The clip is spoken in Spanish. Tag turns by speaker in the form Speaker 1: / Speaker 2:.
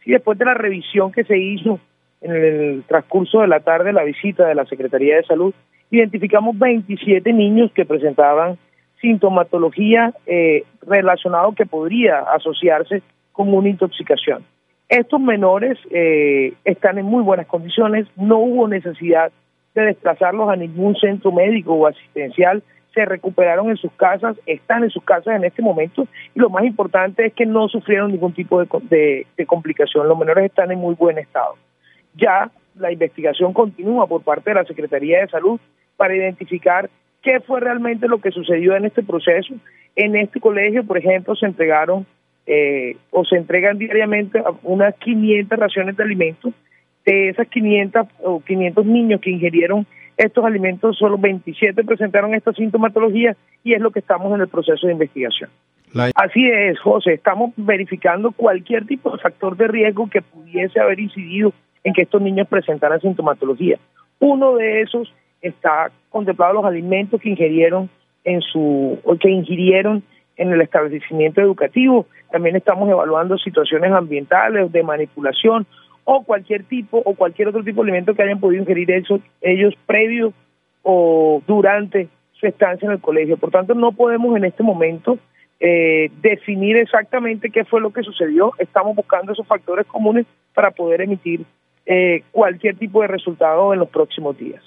Speaker 1: Sí, después de la revisión que se hizo en el transcurso de la tarde, la visita de la Secretaría de Salud, identificamos 27 niños que presentaban sintomatología relacionada que podría asociarse con una intoxicación. Estos menores están en muy buenas condiciones, no hubo necesidad de desplazarlos a ningún centro médico o asistencial, se recuperaron en sus casas, están en sus casas en este momento, y lo más importante es que no sufrieron ningún tipo de complicación. Los menores están en muy buen estado. Ya la investigación continúa por parte de la Secretaría de Salud para identificar qué fue realmente lo que sucedió en este proceso. En este colegio, por ejemplo, se entregaron o se entregan diariamente unas 500 raciones de alimentos. De esas 500 o 500 niños que ingirieron estos alimentos, solo 27 presentaron esta sintomatología, y es lo que estamos en el proceso de investigación. Así es, José, estamos verificando cualquier tipo de factor de riesgo que pudiese haber incidido en que estos niños presentaran sintomatología. Uno de esos está contemplado los alimentos que ingirieron en el establecimiento educativo. También estamos evaluando situaciones ambientales, de manipulación, o cualquier otro tipo de alimento que hayan podido ingerir ellos previo o durante su estancia en el colegio. Por tanto, no podemos en este momento definir exactamente qué fue lo que sucedió. Estamos buscando esos factores comunes para poder emitir cualquier tipo de resultado en los próximos días.